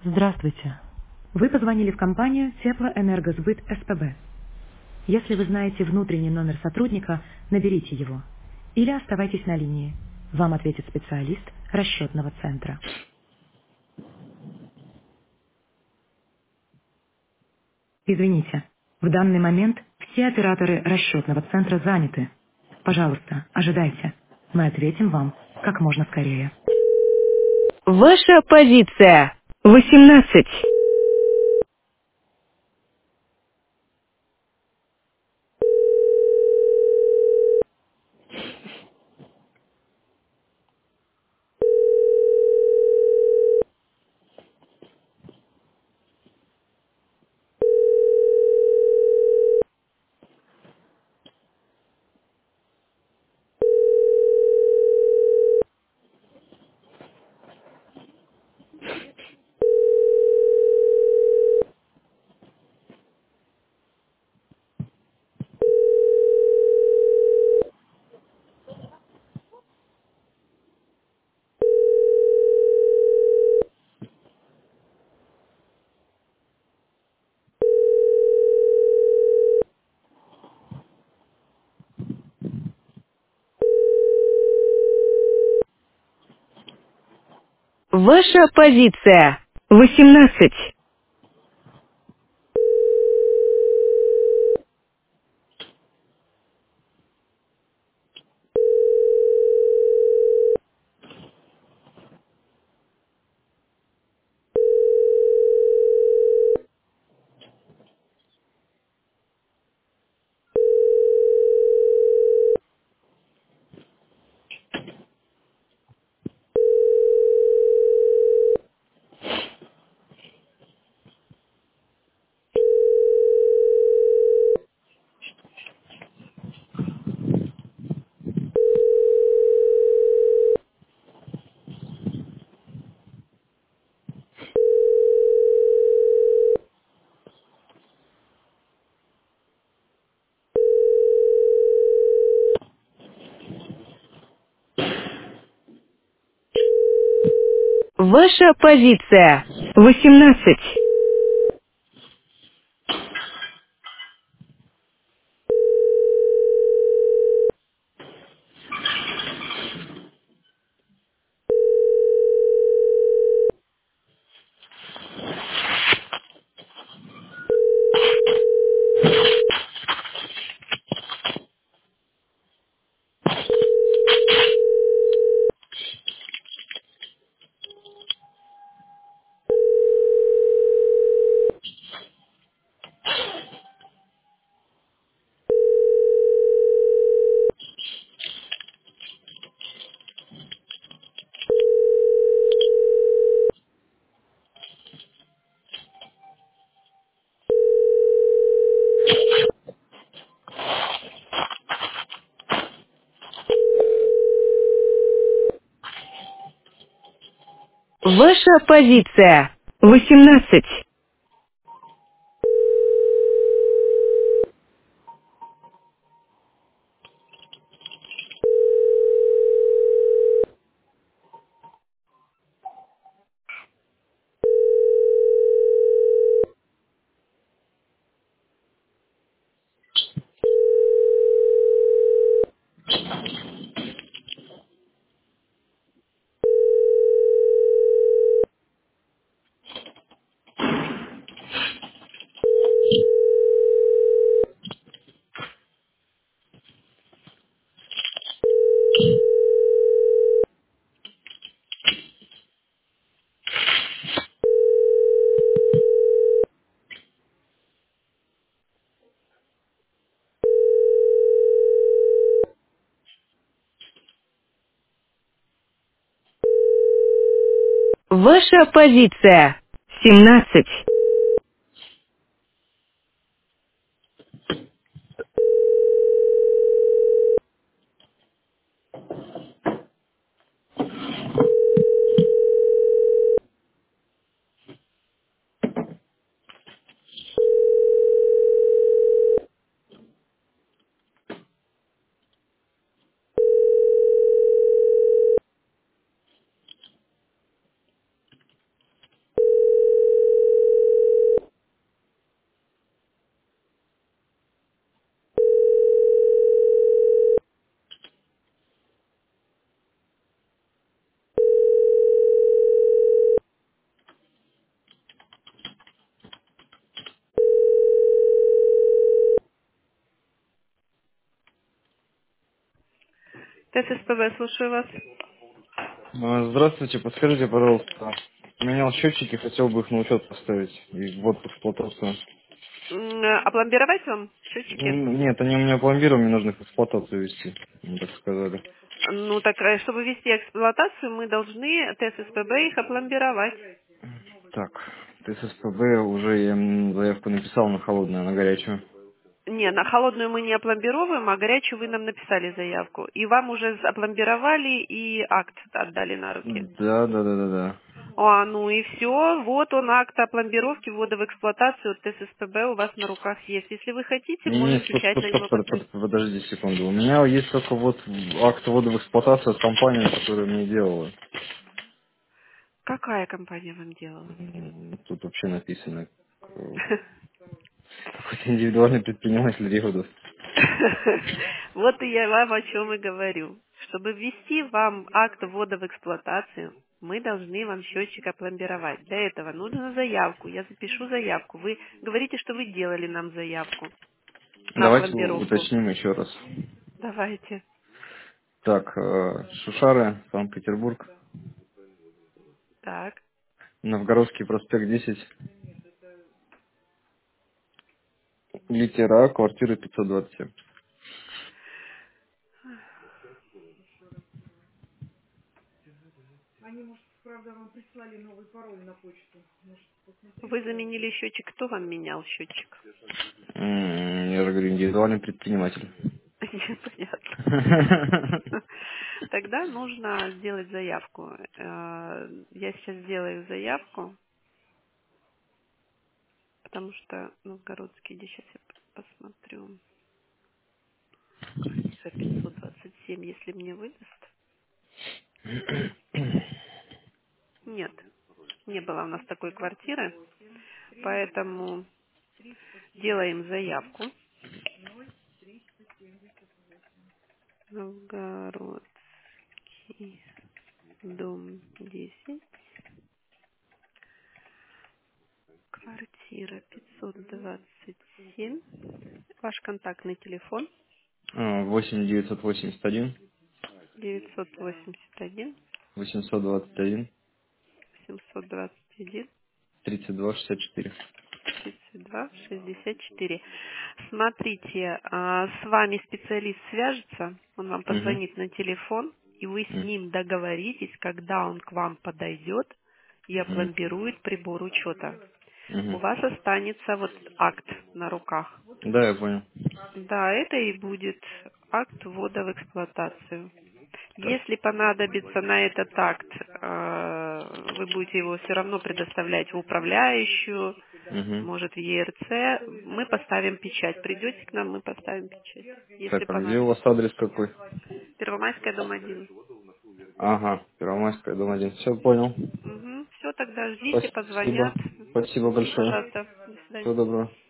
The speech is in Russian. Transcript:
Здравствуйте. Вы позвонили в компанию Теплоэнергосбыт СПБ. Если вы знаете внутренний номер сотрудника, наберите его. Или оставайтесь на линии. Вам ответит специалист расчетного центра. Извините, в данный момент все операторы расчетного центра заняты. Пожалуйста, ожидайте. Мы ответим вам как можно скорее. Ваша позиция 18. Ваша позиция 18. Ваша позиция 18. Ваша позиция 18. Ваша позиция 17. ТССПВ, слушаю вас. Здравствуйте, подскажите, пожалуйста. Поменял счетчики, хотел бы их на учет поставить и вот в эксплуатацию. Опломбировать вам счетчики? Нет, они у меня пломбированы, мне нужно их в эксплуатацию вести, мне так сказали. Ну, так, чтобы ввести эксплуатацию, мы должны ТССПБ их опломбировать. Так, ТССПБ уже я заявку написал на холодную, на горячую. Не, на холодную мы не опломбировываем, а горячую вы нам написали заявку. И вам уже опломбировали и акт отдали на руки. Да. А, ну и все, вот он, акт о пломбировке, ввода в эксплуатацию ТССПБ у вас на руках есть. Если вы хотите, Не, можем стоп, печать стоп, на стоп, него поставить. подожди секунду. У меня есть только вот акт ввода в эксплуатацию от компании, которая мне делала. Какая компания вам делала? Тут вообще написано какой-то индивидуальный предприниматель Реводов. Вот и я вам о чем и говорю. Чтобы ввести вам акт ввода в эксплуатацию, мы должны вам счетчик опломбировать. Для этого нужно заявку. Я запишу заявку. Вы говорите, что вы делали нам заявку на Давайте опломбировку. уточним еще раз. Давайте. Так, Шушары, Санкт-Петербург, Так. Новгородский проспект 10, литера А, квартира 527. Вы заменили счетчик. Кто вам менял счетчик? Я же говорю, индивидуальный предприниматель. Непонятно. Тогда нужно сделать заявку. Я сейчас сделаю заявку, потому что Новгородский, где сейчас я посмотрю, квартира 527, если мне выдаст. Нет, не было у нас такой квартиры, поэтому делаем заявку. Новгородский, дом 10, квартира 527. Ваш контактный телефон 8981 981 821 721 3264. 32-64. Смотрите, с вами специалист свяжется, он вам Угу. позвонит на телефон, и вы с ним договоритесь, когда он к вам подойдет и опломбирует прибор учета. У Угу. вас останется вот акт на руках. Да, я понял. Да, это и будет акт ввода в эксплуатацию. Так. Если понадобится на этот акт, вы будете его все равно предоставлять в управляющую, Угу. может в ЕРЦ, мы поставим печать. Придете к нам, мы поставим печать, если Так, а где у вас понадобится. адрес какой? Первомайская, дом 1. Ага, Первомайская, дом 1. Все, понял. Угу. Все, тогда ждите, Спасибо. позвонят. Спасибо большое. Пожалуйста, до свидания. Всего доброго.